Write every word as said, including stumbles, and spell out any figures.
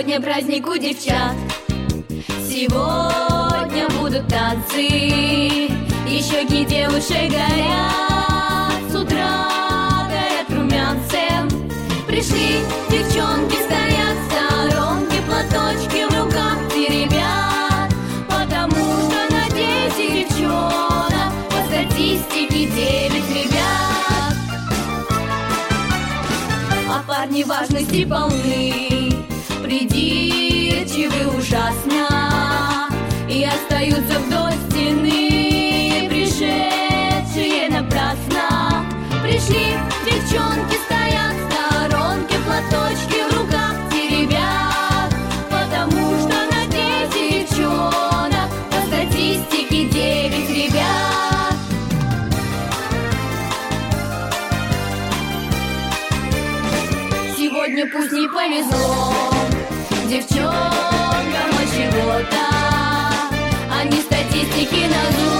Сегодня праздник у девчат, сегодня будут танцы, и щеки девушек горят, с утра горят румянцем. Пришли девчонки, стоят в сторонке, платочки в руках теребят, потому что на десять девчонок по статистике девять ребят. А парни важности полны, придирчивы ужасно, и остаются вдоль стены, пришедшие напрасно. Пришли девчонки, стоят в сторонке, платочки в руках теребят, потому что на десять девчонок по статистике девять ребят. Сегодня пусть не повезло девчонкам от чего-то, они статистики назовут.